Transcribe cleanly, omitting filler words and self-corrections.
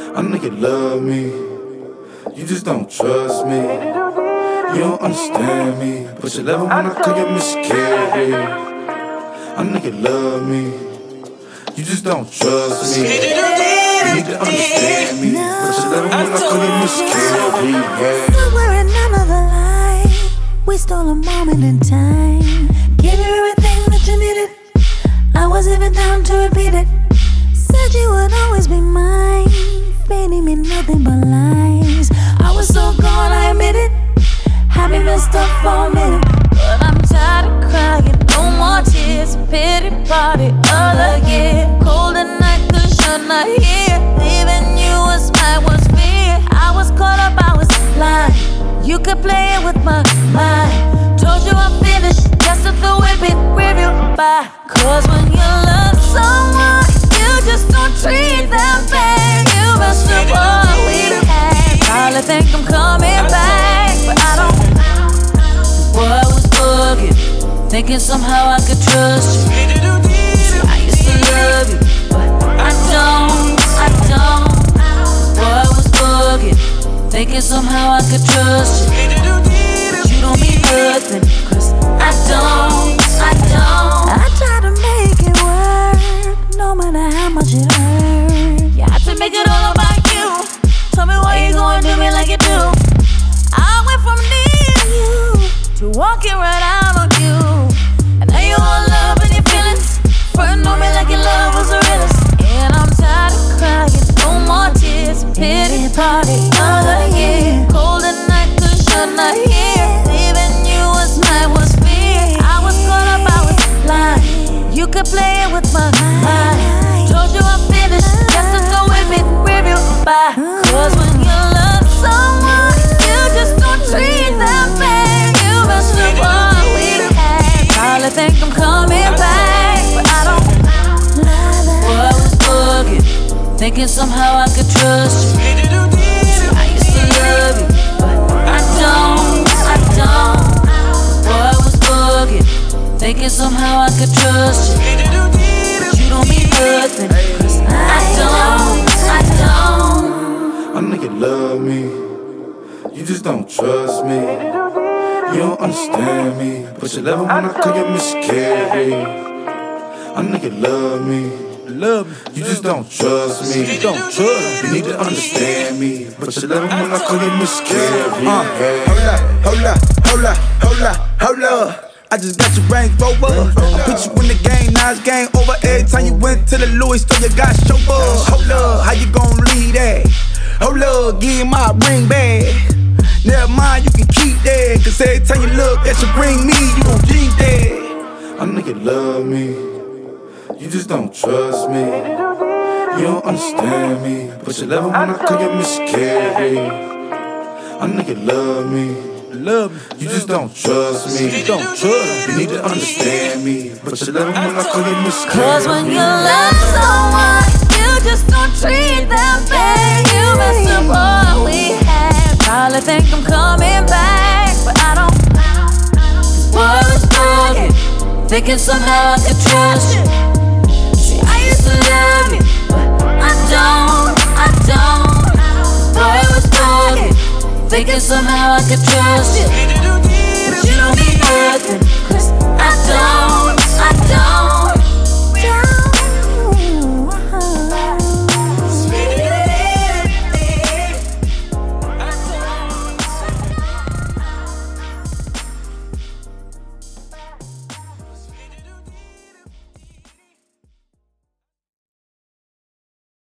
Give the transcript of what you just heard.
I know you love me, you just don't trust me. You don't understand me, but you love it when I call you Miss Carey. I know you love me, you just don't trust me. You need to understand me, but you love it when I call you Miss Carey. Yeah. Somewhere in another life, we stole a moment in time. Gave you everything that you needed. I was even down to repeat it. Said you would always be mine. Feigning me nothing but lies. I was so gone, I admit it. Had me messed up for a minute. But I'm tired of crying, no more tears. Pity party other year. Cold at night, cause you're not here. Leaving you was my worst fear. I was caught up, I was blind. You could play it with my mind. Told you I'm finished, just to throw it in review by. Cause when you love someone, you just don't treat them bad. You messed up all we had. Probably think I'm coming back, but I don't. Boy, I was bugging, thinking somehow I could trust you. I used to love you, but I don't. Boy, I was bugging, thinking somehow I could trust you. But you don't mean nothing, cause I don't. I try to make it work, no matter how much it hurt. You have to make it all about you. Tell me why you gonna do me like you do. I went from needing you to walking right out on you. And now you all love and your feelings. First know me like your love was the realest. And I'm tired of crying, no more tears. Pity party another year. Cold at night cause you're not here. Leaving you was my worst fear. I was caught up, I was blind. You could play it with my mind. Told you I'm finished, just to go with me, review by. Cause when you love someone, you just don't treat them bad. You messed up all we had. Probably think I'm coming back, but I don't. Boy, I was bugging, thinking somehow I could trust you. I used to love you, but I don't. Boy, I was bugging, thinking somehow I could trust you. But you don't mean nothing, cause I don't. I know you love me, you just don't trust me. You don't understand me, but you love it when I call you Miss Carey. I know you love me, you just don't trust me. You need to understand me, but you love it when I call you Miss Carey. Hold up. I just got your range rover. Put you in the game, now it's game over. Every time you went to the Louis store, you got chauffeur. Hold up, how you gon' leave that? Hold up, give my ring back. Never mind, you can keep that. Cause every time you look at you bring me, you gon' keep that. I know you love me, you just don't trust me. You don't understand me, but you love it when I call you Miss Carey. I know you love me, you just don't trust me. You need to understand me, but you love it when I call you Miss Carey. Cause when you love someone, you just don't treat them bad. You messed up all we had. Probably think I'm coming back, but I don't. Boy, I was bugging, thinking somehow I could trust you. See, I used to love you, but I don't. Boy, I was bugging, thinking somehow I could trust you.